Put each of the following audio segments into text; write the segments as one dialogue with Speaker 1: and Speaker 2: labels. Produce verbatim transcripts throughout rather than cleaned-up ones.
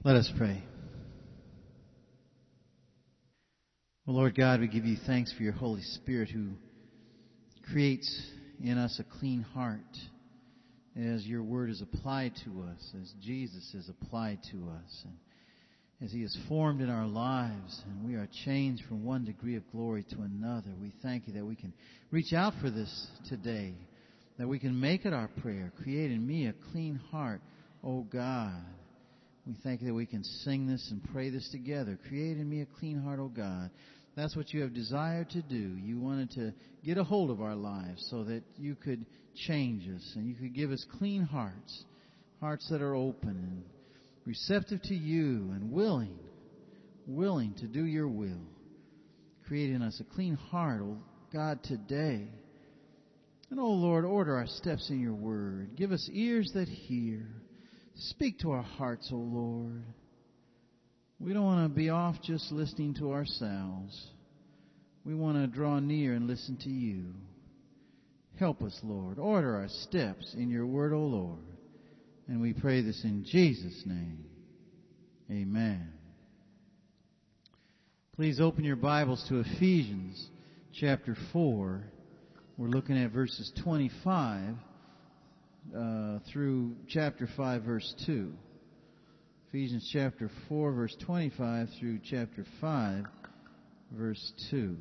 Speaker 1: Let us pray. Well, Lord God, we give you thanks for your Holy Spirit who creates in us a clean heart as your word is applied to us, as Jesus is applied to us, and as he is formed in our lives, and we are changed from one degree of glory to another. We thank you that we can reach out for this today, that we can make it our prayer. Create in me a clean heart, O God. We thank you that we can sing this and pray this together. Create in me a clean heart, O God. That's what you have desired to do. You wanted to get a hold of our lives so that you could change us and you could give us clean hearts, hearts that are open and receptive to you and willing, willing to do your will. Create in us a clean heart, O God, today. And, O Lord, order our steps in your word. Give us ears that hear. Speak to our hearts, O Lord. We don't want to be off just listening to ourselves. We want to draw near and listen to you. Help us, Lord. Order our steps in your word, O Lord. And we pray this in Jesus' name. Amen. Please open your Bibles to Ephesians chapter four. We're looking at verses twenty-five uh, through chapter five, verse two. Ephesians chapter four, verse twenty-five through chapter five, verse two.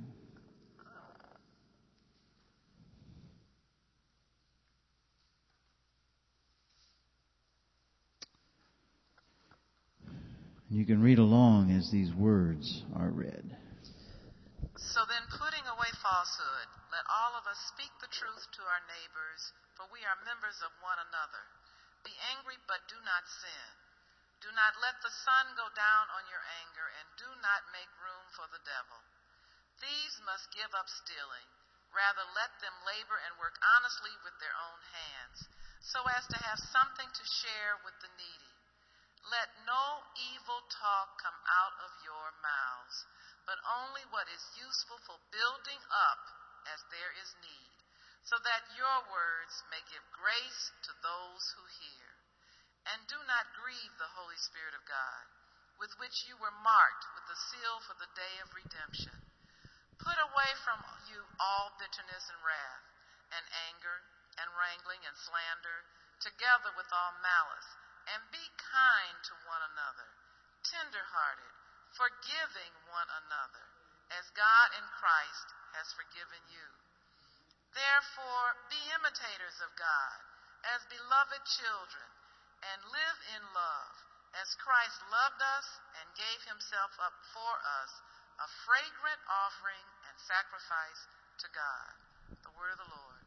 Speaker 1: You can read along as these words are read.
Speaker 2: So then, putting away falsehood, let all of us speak the truth to our neighbors, for we are members of one another. Be angry, but do not sin. Do not let the sun go down on your anger, and do not make room for the devil. Thieves must give up stealing. Rather, let them labor and work honestly with their own hands, so as to have something to share with the needy. Let no evil talk come out of your mouths, but only what is useful for building up as there is need, so that your words may give grace to those who hear. And do not grieve the Holy Spirit of God, with which you were marked with the seal for the day of redemption. Put away from you all bitterness and wrath, and anger, and wrangling, and slander, together with all malice. And be kind to one another, tender-hearted, forgiving one another, as God in Christ has forgiven you. Therefore, be imitators of God, as beloved children, and live in love, as Christ loved us and gave himself up for us, a fragrant offering and sacrifice to God. The word of the Lord.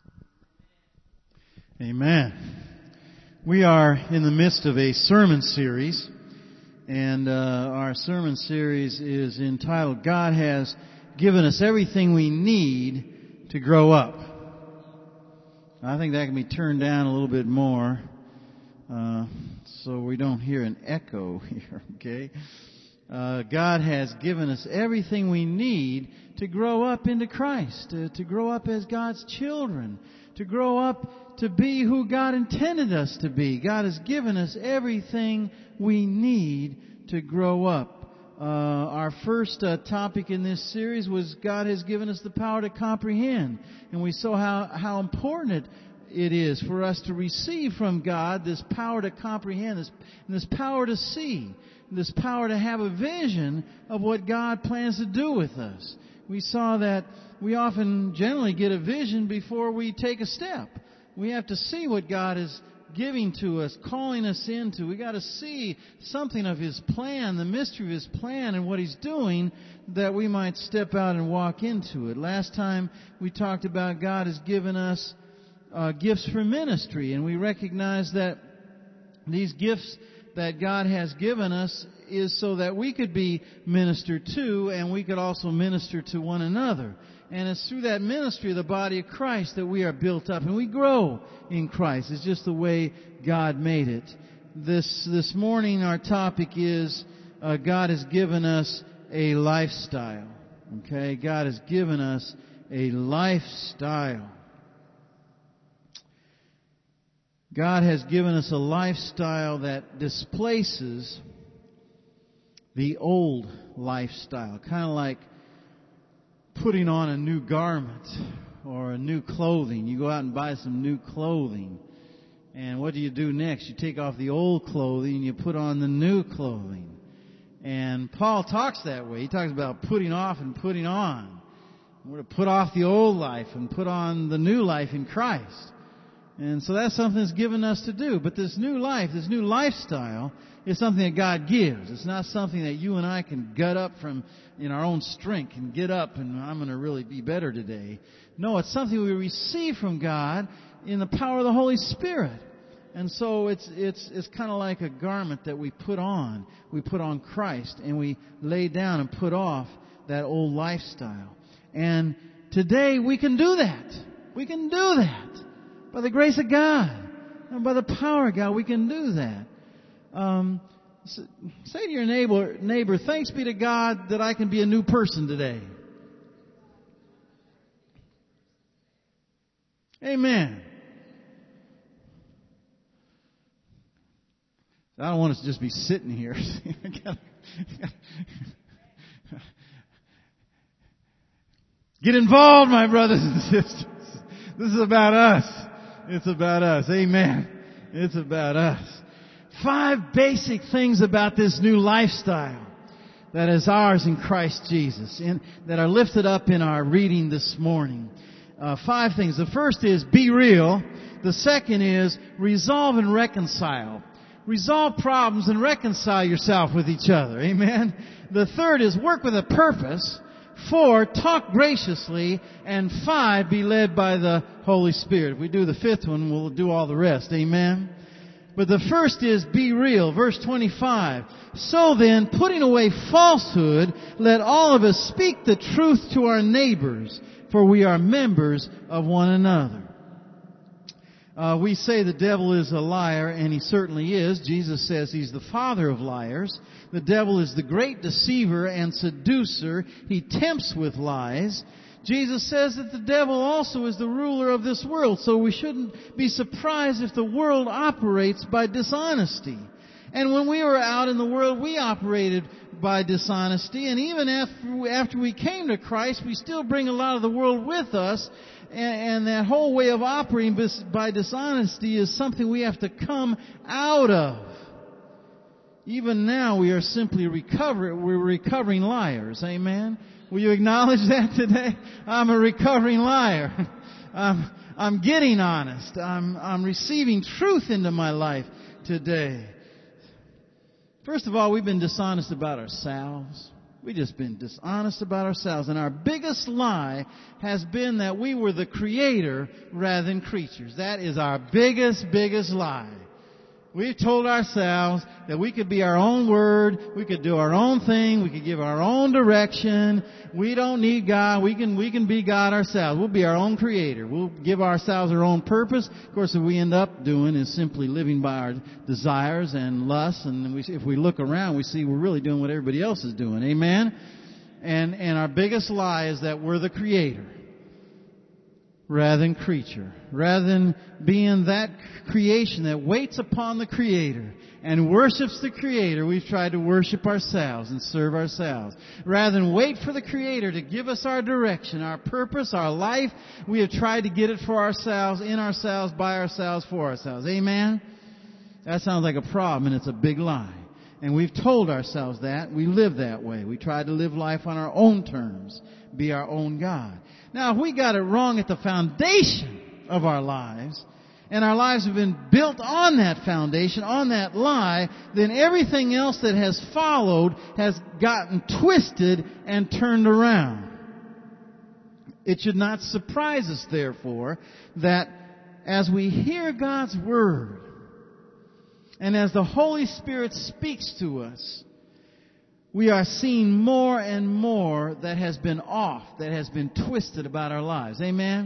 Speaker 1: Amen. We are in the midst of a sermon series, and uh, our sermon series is entitled, God Has Given Us Everything We Need to Grow Up. I think that can be turned down a little bit more uh, so we don't hear an echo here, okay? Uh, God has given us everything we need to grow up into Christ, to, to grow up as God's children, to grow up to be who God intended us to be. God has given us everything we need to grow up. Uh, our first uh, topic in this series was God has given us the power to comprehend. And we saw how, how important it, it is for us to receive from God this power to comprehend, this, this power to see, this power to have a vision of what God plans to do with us. We saw that we often generally get a vision before we take a step. We have to see what God is giving to us, calling us into. We got to see something of His plan, the mystery of His plan and what He's doing, that we might step out and walk into it. Last time we talked about God has given us uh, gifts for ministry, and we recognize that these gifts that God has given us is so that we could be ministered to, and we could also minister to one another. And it's through that ministry of the body of Christ that we are built up and we grow in Christ. It's just the way God made it. This this morning our topic is uh, God has given us a lifestyle. Okay? God has given us a lifestyle. God has given us a lifestyle that displaces the old lifestyle, kind of like putting on a new garment or a new clothing. You go out and buy some new clothing. And what do you do next? You take off the old clothing and you put on the new clothing. And Paul talks that way. He talks about putting off and putting on. We're to put off the old life and put on the new life in Christ. And so that's something that's given us to do. But this new life, this new lifestyle, is something that God gives. It's not something that you and I can gut up from in our own strength and get up and I'm going to really be better today. No, it's something we receive from God in the power of the Holy Spirit. And so it's it's it's kind of like a garment that we put on. We put on Christ and we lay down and put off that old lifestyle. And today we can do that. We can do that. By the grace of God and by the power of God, we can do that. Um, say to your neighbor, neighbor, thanks be to God that I can be a new person today. Amen. I don't want us to just be sitting here. Get involved, my brothers and sisters. This is about us. It's about us. Amen. It's about us. Five basic things about this new lifestyle that is ours in Christ Jesus and that are lifted up in our reading this morning. Uh, five things. The first is be real. The second is resolve and reconcile. Resolve problems and reconcile yourself with each other. Amen. The third is work with a purpose. Four, talk graciously. And five, be led by the Holy Spirit. If we do the fifth one, we'll do all the rest. Amen. But the first is be real. Verse twenty-five. So then, putting away falsehood, let all of us speak the truth to our neighbors, for we are members of one another. Uh, we say the devil is a liar, and he certainly is. Jesus says he's the father of liars. The devil is the great deceiver and seducer. He tempts with lies. Jesus says that the devil also is the ruler of this world, so we shouldn't be surprised if the world operates by dishonesty. And when we were out in the world, we operated by dishonesty. And even after, after we came to Christ, we still bring a lot of the world with us. And that whole way of operating by dishonesty is something we have to come out of. Even now, we are simply recover, we're recovering liars. Amen? Will you acknowledge that today? I'm a recovering liar. I'm, I'm getting honest. I'm, I'm receiving truth into my life today. First of all, we've been dishonest about ourselves. We've just been dishonest about ourselves. And our biggest lie has been that we were the creator rather than creatures. That is our biggest, biggest lie. We've told ourselves that we could be our own word, we could do our own thing, we could give our own direction. We don't need God. We can we can be God ourselves. We'll be our own creator. We'll give ourselves our own purpose. Of course, what we end up doing is simply living by our desires and lusts. And we, if we look around, we see we're really doing what everybody else is doing. Amen? And and our biggest lie is that we're the creator rather than creature. Rather than being that creation that waits upon the Creator and worships the Creator, we've tried to worship ourselves and serve ourselves. Rather than wait for the Creator to give us our direction, our purpose, our life, we have tried to get it for ourselves, in ourselves, by ourselves, for ourselves. Amen? That sounds like a problem, and it's a big lie. And we've told ourselves that. We live that way. We try to live life on our own terms, be our own God. Now, if we got it wrong at the foundation of our lives, and our lives have been built on that foundation, on that lie, then everything else that has followed has gotten twisted and turned around. It should not surprise us, therefore, that as we hear God's Word, and as the Holy Spirit speaks to us, we are seeing more and more that has been off, that has been twisted about our lives. Amen?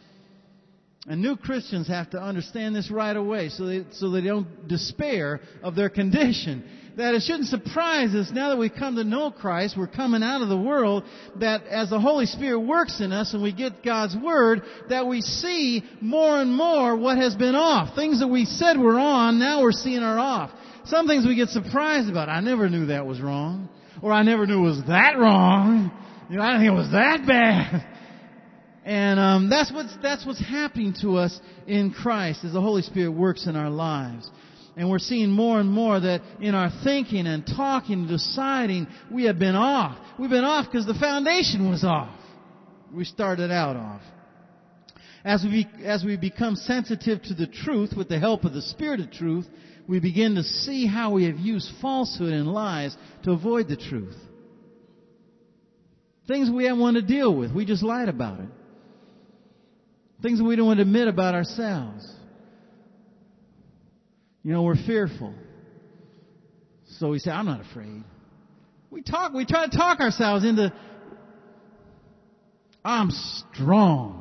Speaker 1: And new Christians have to understand this right away so they, so they don't despair of their condition. That it shouldn't surprise us now that we've come to know Christ, we're coming out of the world, that as the Holy Spirit works in us and we get God's Word, that we see more and more what has been off. Things that we said were on, now we're seeing are off. some things we get surprised about. I never knew that was wrong. Or I never knew it was that wrong. You know, I didn't think it was that bad. And um, that's what's that's what's happening to us in Christ as the Holy Spirit works in our lives. And we're seeing more and more that in our thinking and talking and deciding, we have been off. We've been off because the foundation was off. We started out off. As we as we become sensitive to the truth with the help of the Spirit of truth, we begin to see how we have used falsehood and lies to avoid the truth. Things we haven't wanted to deal with. We just lied about it. Things that we don't want to admit about ourselves. You know, we're fearful. So we say, I'm not afraid. We talk, we try to talk ourselves into, I'm strong.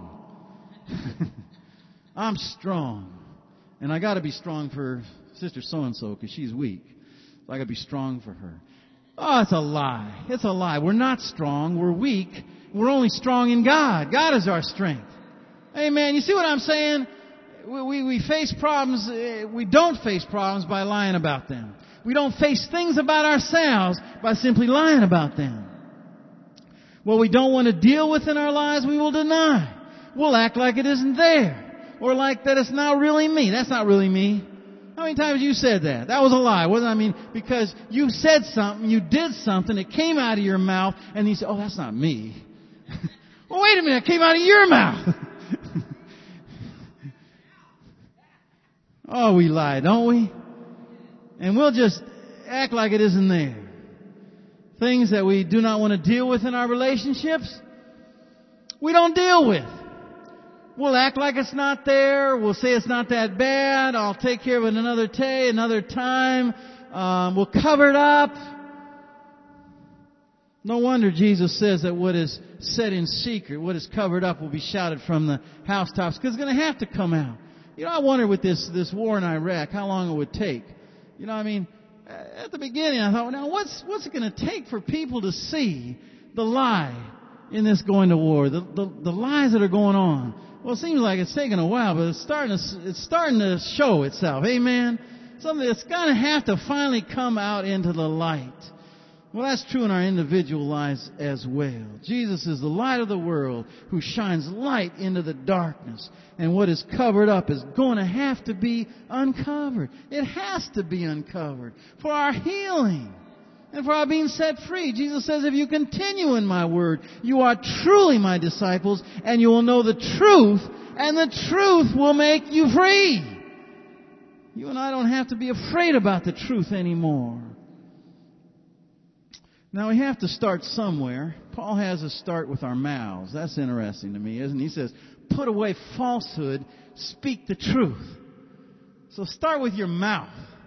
Speaker 1: I'm strong. And I got to be strong for Sister so-and-so because she's weak. So I got to be strong for her. Oh, it's a lie. It's a lie. We're not strong. We're weak. We're only strong in God. God is our strength. Amen. You see what I'm saying? We, we, we face problems. We don't face problems by lying about them. We don't face things about ourselves by simply lying about them. What we don't want to deal with in our lives, we will deny. We'll act like it isn't there. Or like that it's not really me. That's not really me. How many times you said that? That was a lie, wasn't it? I mean, because you said something, you did something, it came out of your mouth, and you said, oh, that's not me. Well, wait a minute, it came out of your mouth. Oh, we lie, don't we? And we'll just act like it isn't there. Things that we do not want to deal with in our relationships, we don't deal with. We'll act like it's not there. We'll say it's not that bad. I'll take care of it another day, another time. Um, we'll cover it up. No wonder Jesus says that what is said in secret, what is covered up, will be shouted from the housetops, because it's going to have to come out. You know, I wonder with this this war in Iraq, how long it would take. You know, I mean, at the beginning I thought, now what's what's it going to take for people to see the lie in this going to war, the, the the lies that are going on? Well, it seems like it's taking a while, but it's starting to it's starting to show itself. Amen. Something that's going to have to finally come out into the light. Well, that's true in our individual lives as well. Jesus is the light of the world who shines light into the darkness. And what is covered up is going to have to be uncovered. It has to be uncovered for our healing and for our being set free. Jesus says, if you continue in my word, you are truly my disciples, and you will know the truth, and the truth will make you free. You and I don't have to be afraid about the truth anymore. Now, we have to start somewhere. Paul has us start with our mouths. That's interesting to me, isn't it? He says, put away falsehood, speak the truth. So start with your mouth.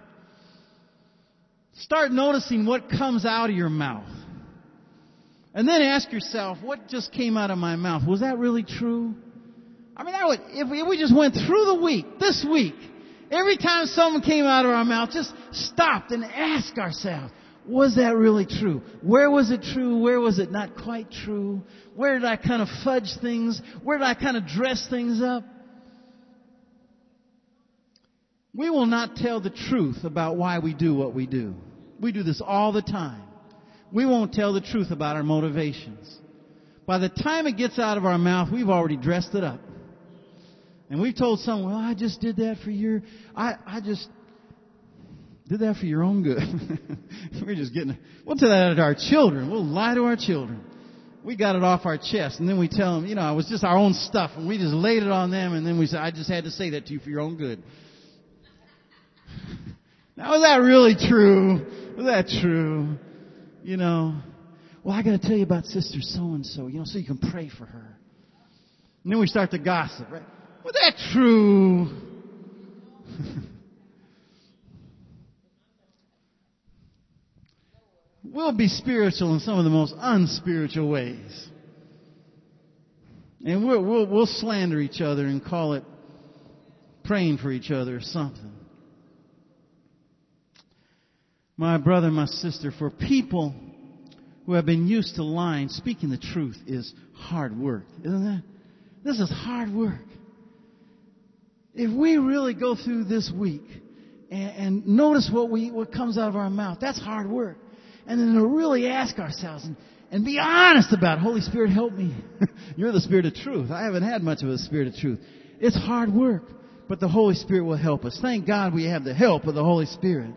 Speaker 1: Start noticing what comes out of your mouth. And then ask yourself, what just came out of my mouth? Was that really true? I mean, that would, if we, if we just went through the week, this week, every time something came out of our mouth, just stopped and ask ourselves, was that really true? Where was it true? Where was it not quite true? Where did I kind of fudge things? Where did I kind of dress things up? We will not tell the truth about why we do what we do. We do this all the time. We won't tell the truth about our motivations. By the time it gets out of our mouth, we've already dressed it up. And we've told someone, well, I just did that for your... I, I just... did that for your own good. We're just getting... We'll tell that to our children. We'll lie to our children. We got it off our chest, and then we tell them, you know, it was just our own stuff, and we just laid it on them, and then we said, I just had to say that to you for your own good. Now, was that really true? Was that true? You know, well, I got to tell you about Sister so-and-so, you know, so you can pray for her. And then we start to gossip, right? Was that true? We'll be spiritual in some of the most unspiritual ways. And we'll, we'll, we'll slander each other and call it praying for each other or something. My brother, my sister, for people who have been used to lying, speaking the truth is hard work. Isn't that? This is hard work. If we really go through this week and, and notice what we what comes out of our mouth. That's hard work. And then to really ask ourselves and, and be honest about it. Holy Spirit, help me. You're the Spirit of truth. I haven't had much of a Spirit of truth. It's hard work, but the Holy Spirit will help us. Thank God we have the help of the Holy Spirit.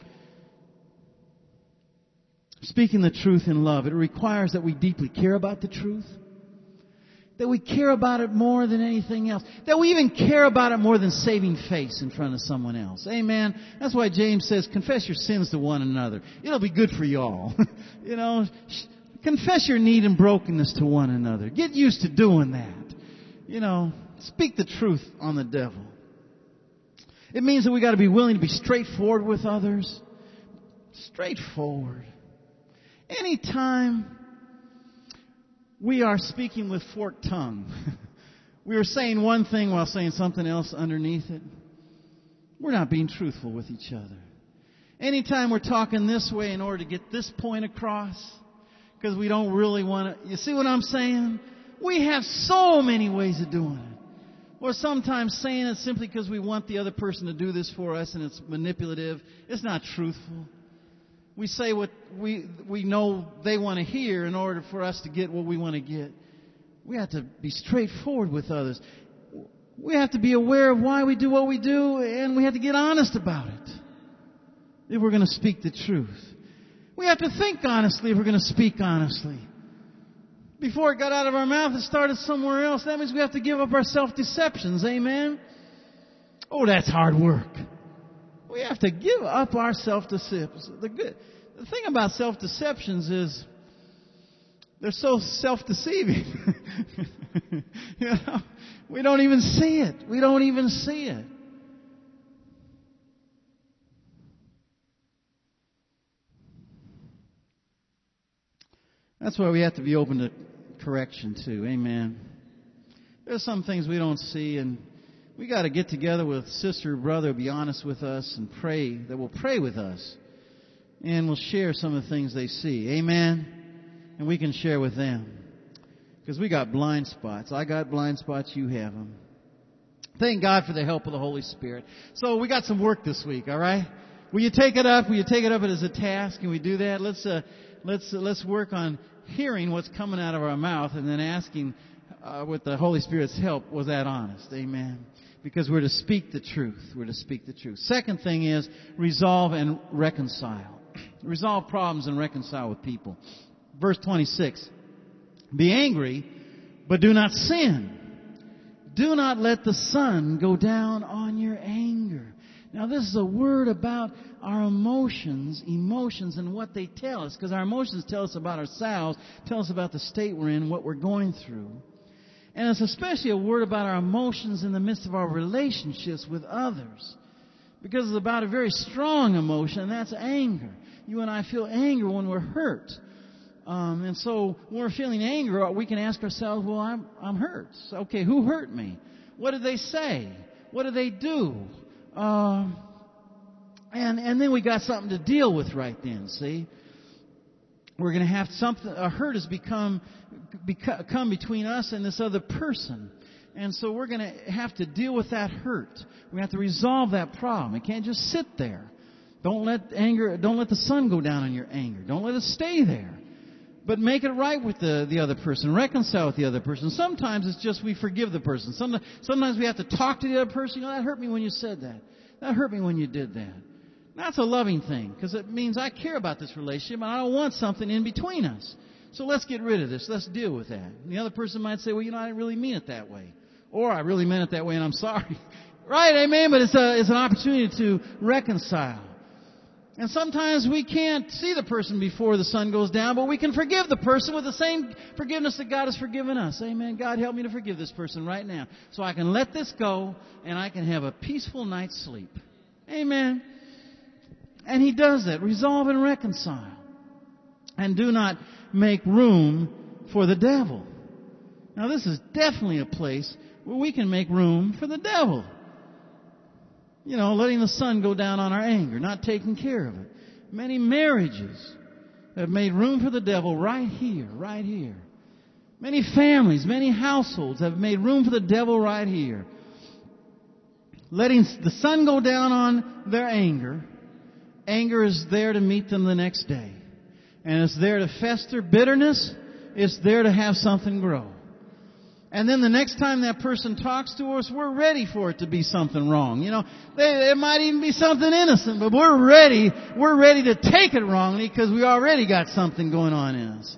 Speaker 1: Speaking the truth in love, it requires that we deeply care about the truth. That we care about it more than anything else. That we even care about it more than saving face in front of someone else. Amen. That's why James says, confess your sins to one another. It'll be good for you all. You know, confess your need and brokenness to one another. Get used to doing that. You know, speak the truth on the devil. It means that we got to be willing to be straightforward with others. Straightforward. Anytime we are speaking with forked tongue, we are saying one thing while saying something else underneath it, we're not being truthful with each other. Anytime we're talking this way in order to get this point across, because we don't really want to, you see what I'm saying? We have so many ways of doing it. Or sometimes saying it simply because we want the other person to do this for us and it's manipulative. It's not truthful. We say what we we know they want to hear in order for us to get what we want to get. We have to be straightforward with others. We have to be aware of why we do what we do, and we have to get honest about it if we're going to speak the truth. We have to think honestly if we're going to speak honestly. Before it got out of our mouth, it started somewhere else. That means we have to give up our self-deceptions. Amen? Oh, that's hard work. We have to give up our self-deceptions. The good, the thing about self-deceptions is they're so self-deceiving. You know, we don't even see it. We don't even see it. That's why we have to be open to correction too. Amen. There's some things we don't see, and we got to get together with sister or brother, be honest with us, and pray that will pray with us. And we'll share some of the things they see. Amen? And we can share with them. Because we got blind spots. I got blind spots. You have them. Thank God for the help of the Holy Spirit. So we got some work this week, all right? Will you take it up? Will you take it up as a task? Can we do that? Let's uh, let's uh, let's work on hearing what's coming out of our mouth and then asking uh, with the Holy Spirit's help, was that honest? Amen. Because we're to speak the truth. We're to speak the truth. Second thing is resolve and reconcile. Resolve problems and reconcile with people. Verse twenty-six. Be angry, but do not sin. Do not let the sun go down on your anger. Now this is a word about our emotions, emotions and what they tell us. Because our emotions tell us about ourselves, tell us about the state we're in, what we're going through. And it's especially a word about our emotions in the midst of our relationships with others. Because it's about a very strong emotion, and that's anger. You and I feel anger when we're hurt. Um, and so when we're feeling anger, we can ask ourselves, well, I'm, I'm hurt. So, okay, who hurt me? What did they say? What did they do? Uh, and, and then we got something to deal with right then, see? We're going to have something, a hurt has become, become between us and this other person. And so we're going to have to deal with that hurt. We have to resolve that problem. It can't just sit there. Don't let anger, don't let the sun go down on your anger. Don't let it stay there. But make it right with the, the other person. Reconcile with the other person. Sometimes it's just we forgive the person. Sometimes, sometimes we have to talk to the other person. You know, that hurt me when you said that. That hurt me when you did that. That's a loving thing, because it means I care about this relationship and I don't want something in between us. So let's get rid of this. Let's deal with that. And the other person might say, well, you know, I didn't really mean it that way. Or I really meant it that way and I'm sorry. Right, amen? But it's a, it's an opportunity to reconcile. And sometimes we can't see the person before the sun goes down, but we can forgive the person with the same forgiveness that God has forgiven us. Amen. God, help me to forgive this person right now so I can let this go and I can have a peaceful night's sleep. Amen. And He does that. Resolve and reconcile. And do not make room for the devil. Now, this is definitely a place where we can make room for the devil. You know, letting the sun go down on our anger, not taking care of it. Many marriages have made room for the devil right here, right here. Many families, many households have made room for the devil right here. letting the sun go down on their anger. Anger is there to meet them the next day. And it's there to fester. Bitterness is there to have something grow. And then the next time that person talks to us, we're ready for it to be something wrong. You know, there might even be something innocent, but we're ready. We're ready to take it wrongly because we already got something going on in us.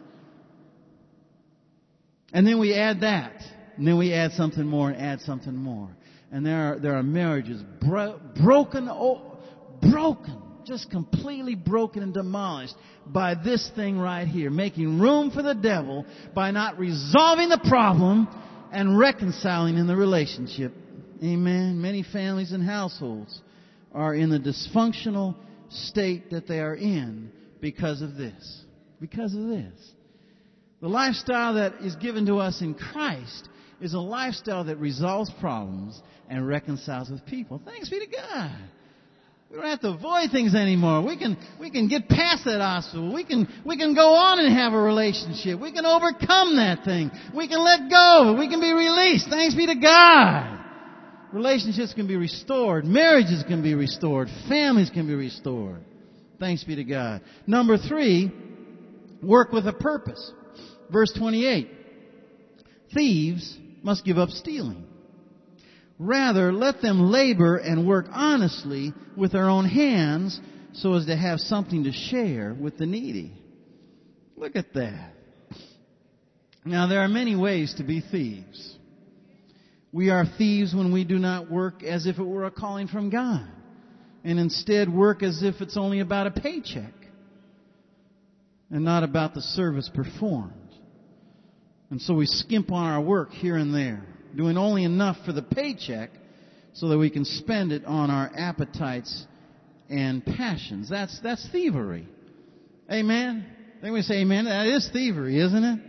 Speaker 1: And then we add that. And then we add something more and add something more. And there are, there are marriages bro- broken, oh, broken, just completely broken and demolished by this thing right here. Making room for the devil by not resolving the problem and reconciling in the relationship. Amen. Many families and households are in the dysfunctional state that they are in because of this. Because of this. The lifestyle that is given to us in Christ is a lifestyle that resolves problems and reconciles with people. Thanks be to God. We don't have to avoid things anymore. We can we can get past that obstacle. We can we can go on and have a relationship. We can overcome that thing. We can let go. We can be released. Thanks be to God. Relationships can be restored. Marriages can be restored. Families can be restored. Thanks be to God. Number three, work with a purpose. Verse twenty-eight. Thieves must give up stealing. Rather, let them labor and work honestly with their own hands so as to have something to share with the needy. Look at that. Now, there are many ways to be thieves. We are thieves when we do not work as if it were a calling from God, and instead work as if it's only about a paycheck and not about the service performed. And so we skimp on our work here and there, doing only enough for the paycheck so that we can spend it on our appetites and passions. That's that's thievery. Amen? Then we say amen. That is thievery, isn't it?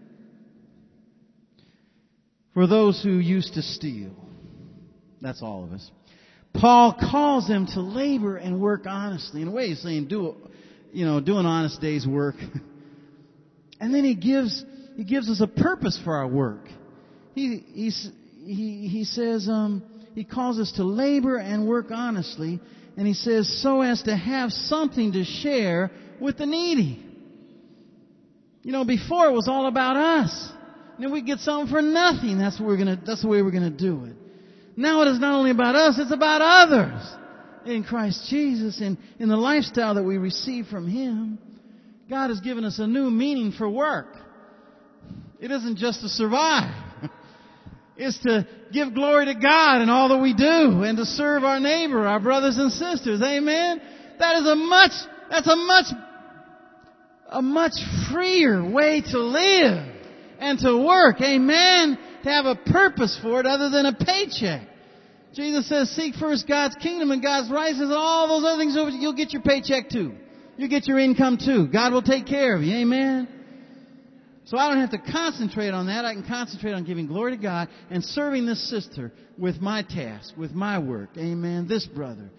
Speaker 1: For those who used to steal, that's all of us, Paul calls them to labor and work honestly. In a way, he's saying, do, you know, do an honest day's work. And then he gives he gives us a purpose for our work. He he he, he says um, he calls us to labor and work honestly, and he says so as to have something to share with the needy. You know, before it was all about us. And then we get something for nothing. That's what we're gonna. That's the way we're gonna do it. Now it is not only about us; it's about others in Christ Jesus, and in the lifestyle that we receive from Him. God has given us a new meaning for work. It isn't just to survive. It's to give glory to God in all that we do and to serve our neighbor, our brothers and sisters. Amen? That is a much, that's a much, a much freer way to live and to work. Amen? To have a purpose for it other than a paycheck. Jesus says, seek first God's kingdom and God's righteousness, and all those other things, you'll get your paycheck too. You get your income too. God will take care of you. Amen? So I don't have to concentrate on that. I can concentrate on giving glory to God and serving this sister with my task, with my work. Amen? This brother.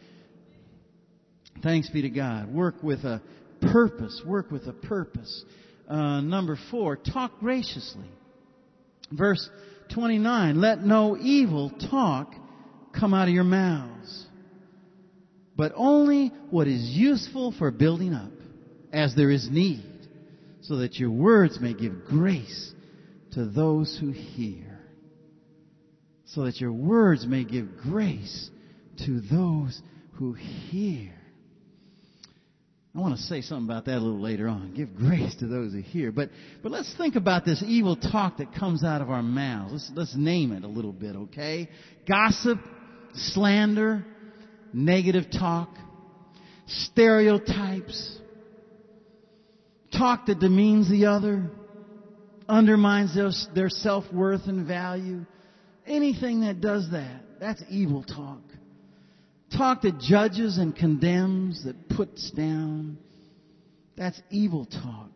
Speaker 1: Thanks be to God. Work with a purpose. Work with a purpose. Uh, number four, talk graciously. Verse twenty-nine, let no evil talk come out of your mouths, but only what is useful for building up, as there is need, so that your words may give grace to those who hear. So that your words may give grace to those who hear. I want to say something about that a little later on. Give grace to those who hear. But but let's think about this evil talk that comes out of our mouths. Let's, let's name it a little bit, okay? Gossip, slander, negative talk, stereotypes, talk that demeans the other, undermines their, their self-worth and value. Anything that does that, that's evil talk. Talk that judges and condemns, that puts down, that's evil talk.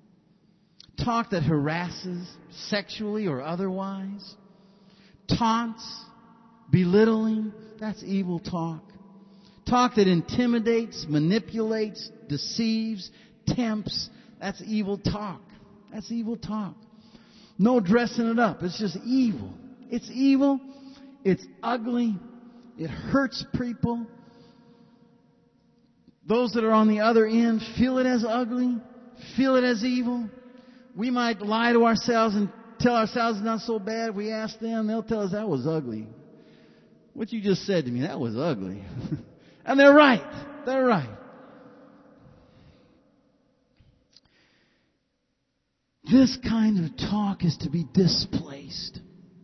Speaker 1: Talk that harasses sexually or otherwise. Taunts, belittling, that's evil talk. Talk that intimidates, manipulates, deceives, tempts, that's evil talk. That's evil talk. No dressing it up. It's just evil. It's evil. It's ugly. It hurts people. Those that are on the other end feel it as ugly, feel it as evil. We might lie to ourselves and tell ourselves it's not so bad. We ask them, they'll tell us that was ugly. What you just said to me, that was ugly. And they're right. They're right. This kind of talk is to be displaced.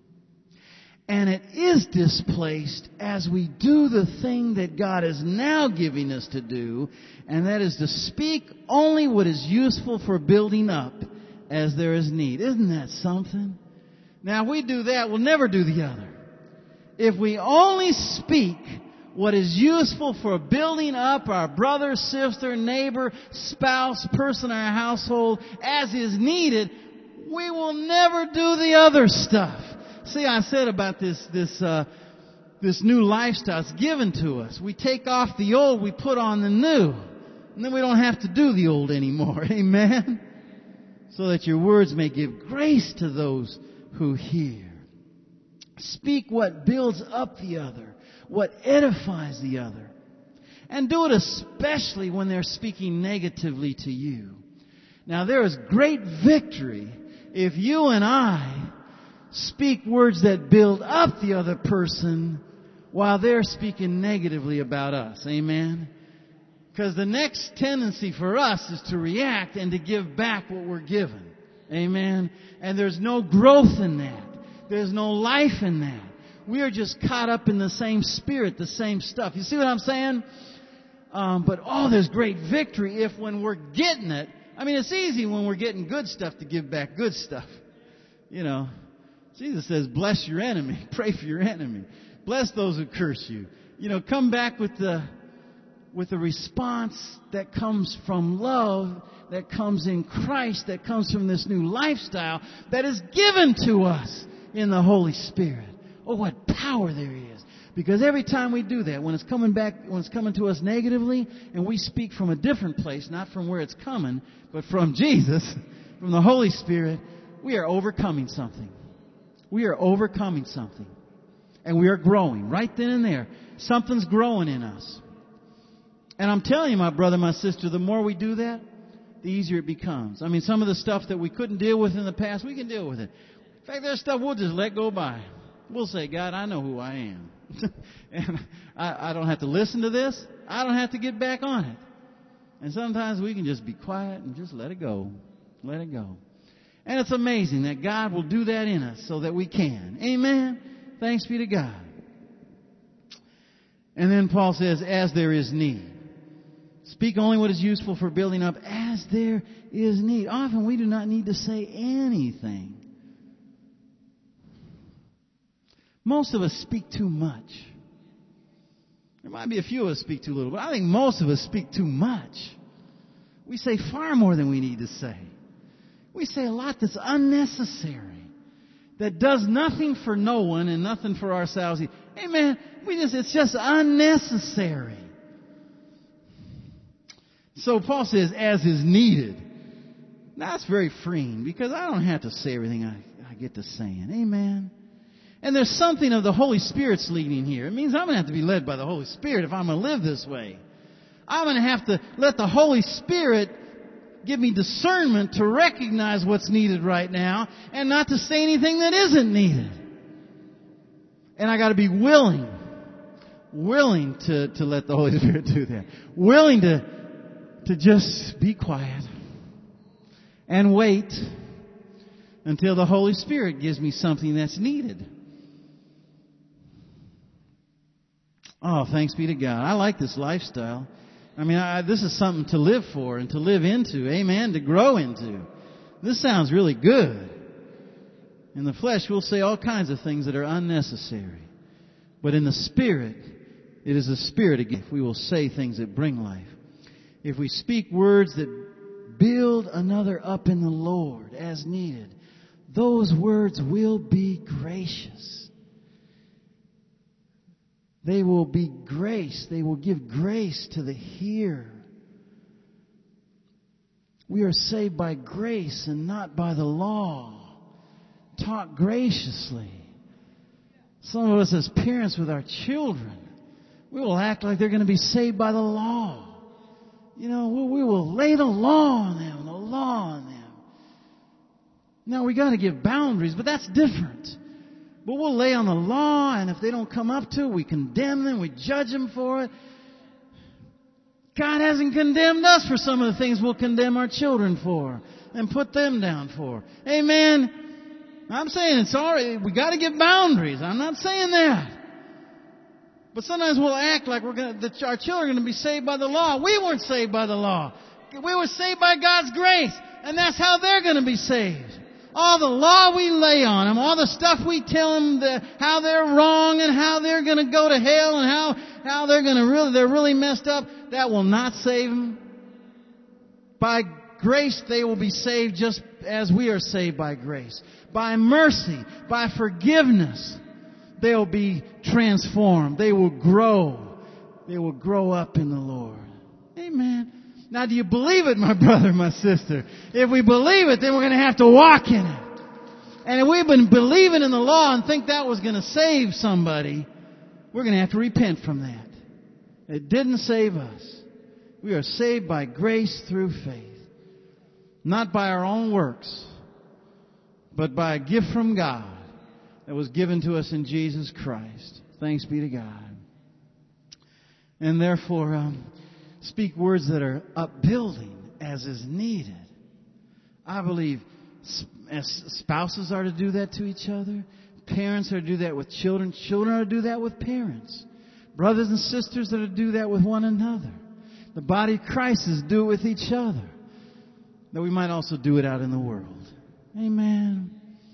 Speaker 1: And it is displaced as we do the thing that God is now giving us to do, and that is to speak only what is useful for building up as there is need. Isn't that something? Now, if we do that, we'll never do the other. If we only speak what is useful for building up our brother, sister, neighbor, spouse, person in our household as is needed, we will never do the other stuff. See, I said about this this uh, this new lifestyle. It's given to us. We take off the old, we put on the new, and then we don't have to do the old anymore. Amen. So that your words may give grace to those who hear. Speak what builds up the other, what edifies the other, and do it especially when they're speaking negatively to you. Now, there is great victory if you and I speak words that build up the other person while they're speaking negatively about us. Amen? Because the next tendency for us is to react and to give back what we're given. Amen? And there's no growth in that. There's no life in that. We are just caught up in the same spirit, the same stuff. You see what I'm saying? Um, but oh, there's great victory if when we're getting it, I mean, it's easy when we're getting good stuff to give back good stuff. You know, Jesus says, bless your enemy. Pray for your enemy. Bless those who curse you. You know, come back with the with the response that comes from love, that comes in Christ, that comes from this new lifestyle that is given to us in the Holy Spirit. Oh, what power there is. Because every time we do that, when it's coming back, when it's coming to us negatively, and we speak from a different place, not from where it's coming, but from Jesus, from the Holy Spirit, we are overcoming something. We are overcoming something. And we are growing right then and there. Something's growing in us. And I'm telling you, my brother, my sister, the more we do that, the easier it becomes. I mean, some of the stuff that we couldn't deal with in the past, we can deal with it. In fact, there's stuff we'll just let go by. We'll say, God, I know who I am. And I, I don't have to listen to this. I don't have to get back on it. And sometimes we can just be quiet and just let it go. Let it go. And it's amazing that God will do that in us so that we can. Amen. Thanks be to God. And then Paul says, as there is need. Speak only what is useful for building up as there is need. Often we do not need to say anything. Most of us speak too much. There might be a few of us speak too little, but I think most of us speak too much. We say far more than we need to say. We say a lot that's unnecessary, that does nothing for no one and nothing for ourselves. Amen. We just, it's just unnecessary. So Paul says, as is needed. Now, that's very freeing because I don't have to say everything I, I get to saying. Amen. And there's something of the Holy Spirit's leading here. It means I'm going to have to be led by the Holy Spirit if I'm going to live this way. I'm going to have to let the Holy Spirit give me discernment to recognize what's needed right now and not to say anything that isn't needed. And I got to be willing, willing to, to let the Holy Spirit do that. Willing to, to just be quiet and wait until the Holy Spirit gives me something that's needed. Oh, thanks be to God. I like this lifestyle. I mean, I, this is something to live for and to live into. Amen. To grow into. This sounds really good. In the flesh, we'll say all kinds of things that are unnecessary. But in the Spirit, it is the Spirit again. We will say things that bring life. If we speak words that build another up in the Lord as needed, those words will be gracious. They will be grace. They will give grace to the hearer. We are saved by grace and not by the law. Taught graciously. Some of us as parents with our children, we will act like they're going to be saved by the law. You know, we, we will lay the law on them, the law on them. Now, we got to give boundaries, but that's different. But we'll lay on the law, and if they don't come up to it, we condemn them, we judge them for it. God hasn't condemned us for some of the things we'll condemn our children for and put them down for. Amen. I'm saying it's all right. We got to give boundaries. I'm not saying that. But sometimes we'll act like we're going to, that our children are going to be saved by the law. We weren't saved by the law. We were saved by God's grace, and that's how they're going to be saved. All the law we lay on them, all the stuff we tell them, the, how they're wrong and how they're going to go to hell and how, how they're going to really, they're really messed up, that will not save them. By grace, they will be saved just as we are saved by grace. By mercy, by forgiveness, they'll be transformed. They will grow. They will grow up in the Lord. Amen. Now, do you believe it, my brother, my sister? If we believe it, then we're going to have to walk in it. And if we've been believing in the law and think that was going to save somebody, we're going to have to repent from that. It didn't save us. We are saved by grace through faith. Not by our own works, but by a gift from God that was given to us in Jesus Christ. Thanks be to God. And therefore, um, speak words that are upbuilding as is needed. I believe as spouses are to do that to each other. Parents are to do that with children. Children are to do that with parents. Brothers and sisters are to do that with one another. The body of Christ is to do it with each other. That we might also do it out in the world. Amen.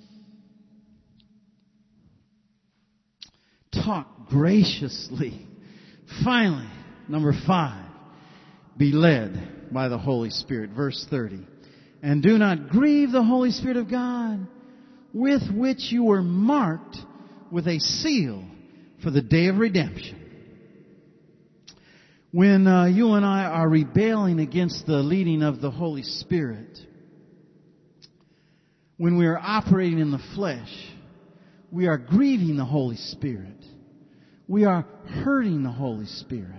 Speaker 1: Talk graciously. Finally, number five. Be led by the Holy Spirit. Verse thirty. And do not grieve the Holy Spirit of God, with which you were marked with a seal for the day of redemption. When uh, you and I are rebelling against the leading of the Holy Spirit, when we are operating in the flesh, we are grieving the Holy Spirit. We are hurting the Holy Spirit.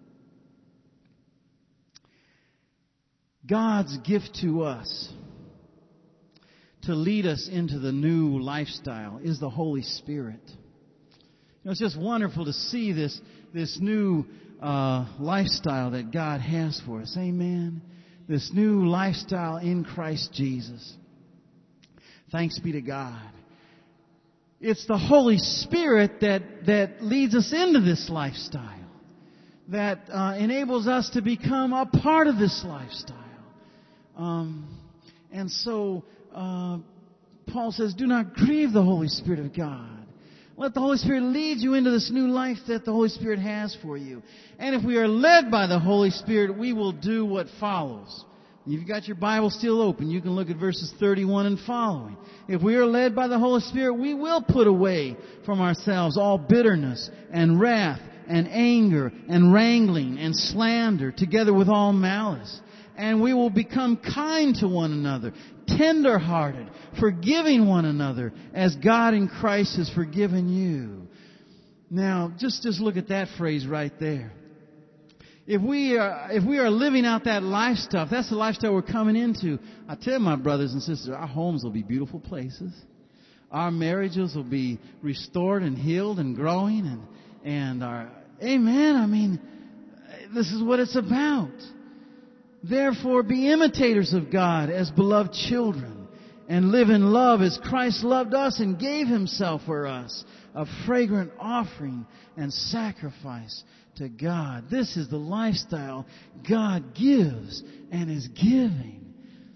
Speaker 1: God's gift to us to lead us into the new lifestyle is the Holy Spirit. You know, it's just wonderful to see this, this new uh, lifestyle that God has for us. Amen. This new lifestyle in Christ Jesus. Thanks be to God. It's the Holy Spirit that, that leads us into this lifestyle, that uh, enables us to become a part of this lifestyle. Um, and so, uh, Paul says, do not grieve the Holy Spirit of God. Let the Holy Spirit lead you into this new life that the Holy Spirit has for you. And if we are led by the Holy Spirit, we will do what follows. If you've got your Bible still open, you can look at verses thirty-one and following. If we are led by the Holy Spirit, we will put away from ourselves all bitterness and wrath and anger and wrangling and slander, together with all malice. And we will become kind to one another, tender-hearted, forgiving one another, as God in Christ has forgiven you. Now, just, just look at that phrase right there. If we are, if we are living out that lifestyle, if that's the lifestyle we're coming into, I tell my brothers and sisters, our homes will be beautiful places. Our marriages will be restored and healed and growing, and, and our, amen, I mean, this is what it's about. Therefore, be imitators of God as beloved children, and live in love as Christ loved us and gave Himself for us, a fragrant offering and sacrifice to God. This is the lifestyle God gives and is giving.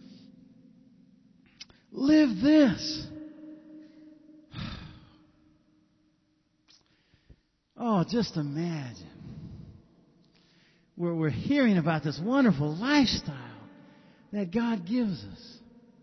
Speaker 1: Live this. Oh, just imagine. We're, we're hearing about this wonderful lifestyle that God gives us.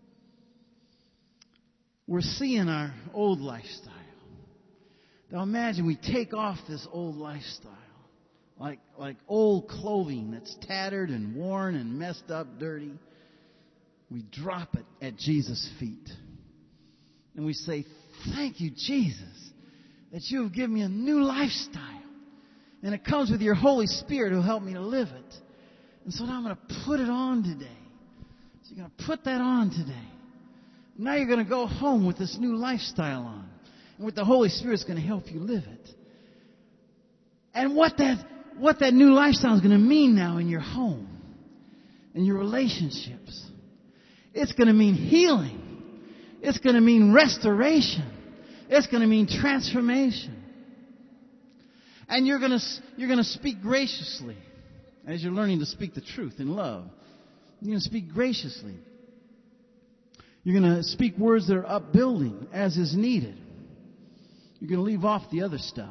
Speaker 1: We're seeing our old lifestyle. Now imagine we take off this old lifestyle. Like, like old clothing that's tattered and worn and messed up, dirty. We drop it at Jesus' feet. And we say, thank you, Jesus. that you have given me a new lifestyle. And it comes with your Holy Spirit who helped me to live it. And so now I'm going to put it on today. So you're going to put that on today. Now you're going to go home with this new lifestyle on. And with the Holy Spirit's going to help you live it. And what that, what that new lifestyle is going to mean now in your home, in your relationships. It's going to mean healing. It's going to mean restoration. It's going to mean transformation. And you're going to, you're going to speak graciously as you're learning to speak the truth in love. You're going to speak graciously. You're going to speak words that are upbuilding as is needed. You're going to leave off the other stuff.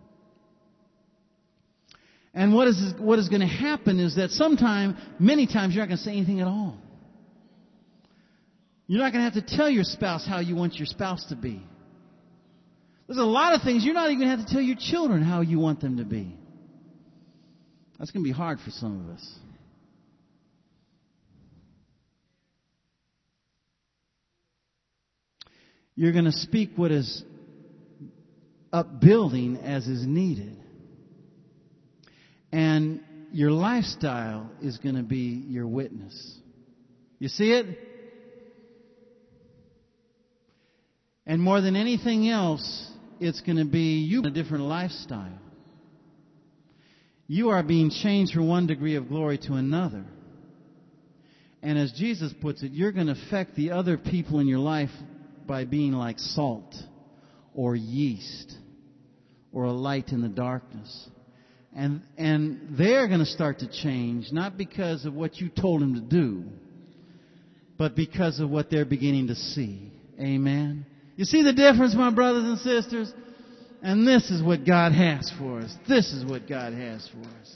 Speaker 1: And what is, what is going to happen is that sometime, many times, you're not going to say anything at all. You're not going to have to tell your spouse how you want your spouse to be. There's a lot of things you're not even going to have to tell your children how you want them to be. That's going to be hard for some of us. You're going to speak what is upbuilding as is needed. And your lifestyle is going to be your witness. You see it? And more than anything else, it's going to be you in a different lifestyle. You are being changed from one degree of glory to another. And as Jesus puts it, you're going to affect the other people in your life by being like salt or yeast or a light in the darkness. And and they're going to start to change, not because of what you told them to do, but because of what they're beginning to see. Amen. You see the difference, my brothers and sisters? And this is what God has for us. This is what God has for us.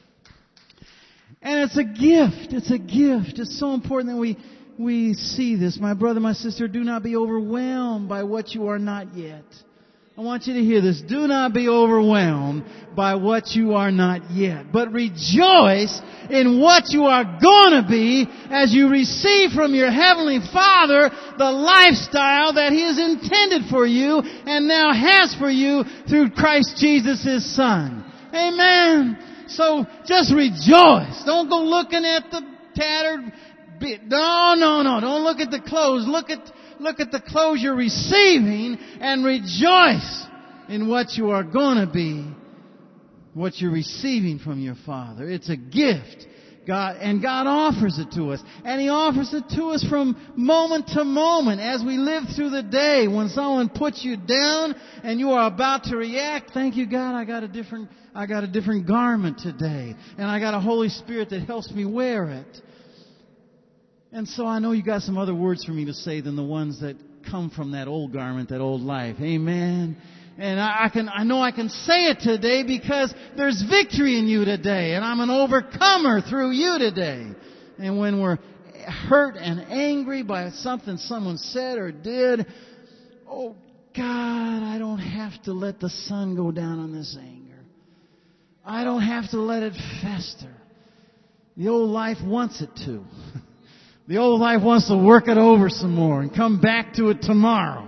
Speaker 1: And it's a gift. It's a gift. It's so important that we, we see this. My brother, my sister, do not be overwhelmed by what you are not yet. I want you to hear this. Do not be overwhelmed by what you are not yet, but rejoice in what you are going to be as you receive from your Heavenly Father the lifestyle that He has intended for you and now has for you through Christ Jesus, His Son. Amen. So just rejoice. Don't go looking at the tattered bit. No, no, no. Don't look at the clothes. Look at Look at the clothes you're receiving and rejoice in what you are going to be, what you're receiving from your Father. It's a gift. God, and God offers it to us. And He offers it to us from moment to moment as we live through the day. When someone puts you down and you are about to react, thank you, God, I got a different, I got a different garment today. And I got a Holy Spirit that helps me wear it. And so I know you got some other words for me to say than the ones that come from that old garment, that old life. Amen. And I, I can, I know I can say it today because there's victory in you today. And I'm an overcomer through you today. And when we're hurt and angry by something someone said or did, oh God, I don't have to let the sun go down on this anger. I don't have to let it fester. The old life wants it to. The old life wants to work it over some more and come back to it tomorrow.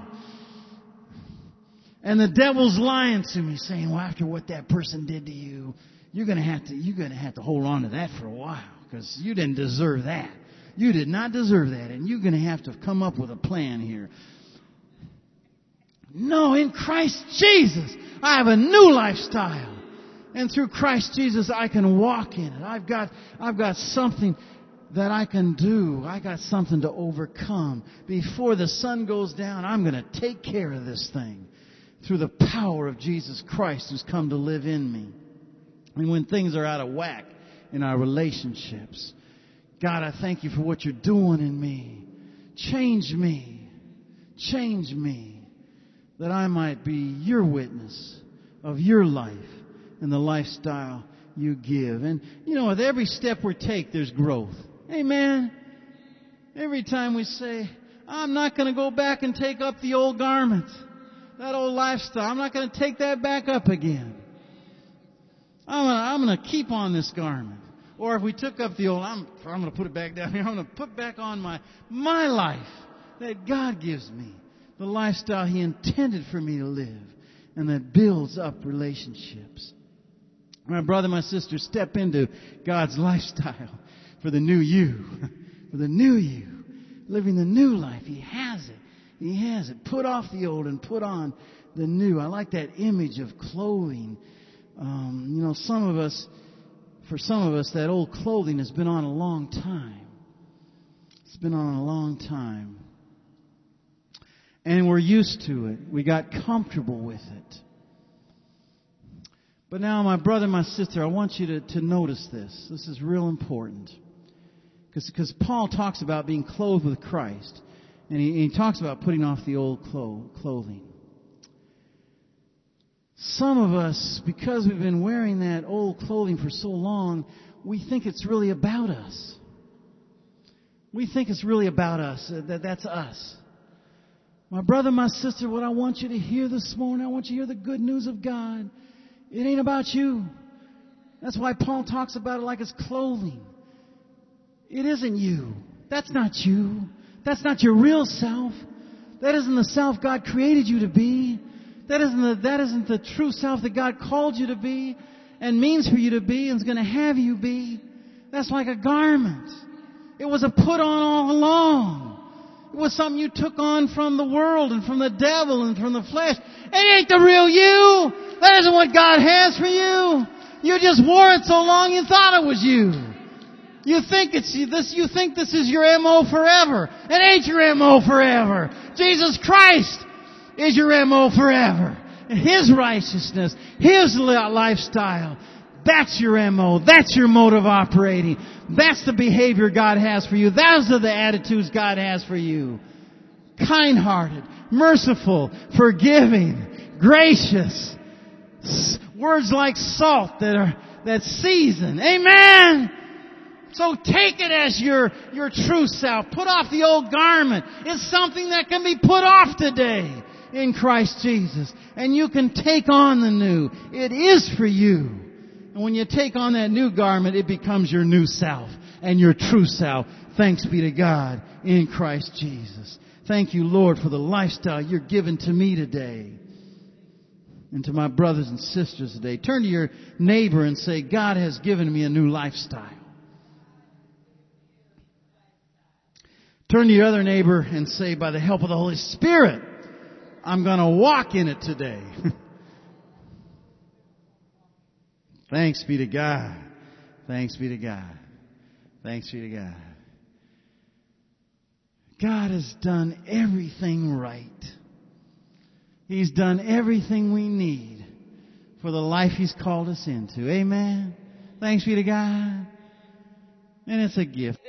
Speaker 1: And the devil's lying to me, saying, well, after what that person did to you, you're going to have to, you're going to have to hold on to that for a while because you didn't deserve that. You did not deserve that. And you're going to have to come up with a plan here. No, in Christ Jesus, I have a new lifestyle. And through Christ Jesus, I can walk in it. I've got, I've got something that I can do. I got something to overcome. Before the sun goes down, I'm going to take care of this thing through the power of Jesus Christ who's come to live in me. And when things are out of whack in our relationships, God, I thank you for what you're doing in me. Change me. Change me that I might be your witness of your life and the lifestyle you give. And, you know, with every step we take, there's growth. Amen. Every time we say, I'm not going to go back and take up the old garment, that old lifestyle. I'm not going to take that back up again. I'm going to, I'm going to keep on this garment. Or if we took up the old, I'm, I'm going to put it back down here. I'm going to put back on my, my life that God gives me, the lifestyle He intended for me to live. and that builds up relationships. My brother, my sister, step into God's lifestyle for the new you, for the new you, living the new life. He has it. He has it. Put off the old and put on the new. I like that image of clothing. Um, you know, some of us, for some of us, that old clothing has been on a long time. It's been on a long time. And we're used to it. We got comfortable with it. But now, my brother, my sister, I want you to, to notice this. This is real important. Because Paul talks about being clothed with Christ. And he, he talks about putting off the old clo- clothing. Some of us, because we've been wearing that old clothing for so long, we think it's really about us. We think it's really about us. That that's us. My brother, my sister, what I want you to hear this morning, I want you to hear the good news of God. It ain't about you. That's why Paul talks about it like it's clothing. It isn't you. That's not you. That's not your real self. That isn't the self God created you to be. That isn't the, that isn't the true self that God called you to be and means for you to be and is going to have you be. That's like a garment. It was a put on all along. It was something you took on from the world and from the devil and from the flesh. It ain't the real you. That isn't what God has for you. You just wore it so long you thought it was you. You think it's this. You think this is your M O forever. It ain't your M O forever. Jesus Christ is your M O forever. And His righteousness, His lifestyle, that's your M O. That's your mode of operating. That's the behavior God has for you. Those are the attitudes God has for you. Kind-hearted, merciful, forgiving, gracious. Words like salt that are that season. Amen. So take it as your, your true self. Put off the old garment. It's something that can be put off today in Christ Jesus. And you can take on the new. It is for you. And when you take on that new garment, it becomes your new self and your true self. Thanks be to God in Christ Jesus. Thank you, Lord, for the lifestyle you're giving to me today. And to my brothers and sisters today. Turn to your neighbor and say, God has given me a new lifestyle. Turn to your other neighbor and say, by the help of the Holy Spirit, I'm going to walk in it today. Thanks be to God. Thanks be to God. Thanks be to God. God has done everything right. He's done everything we need for the life He's called us into. Amen. Thanks be to God. And it's a gift.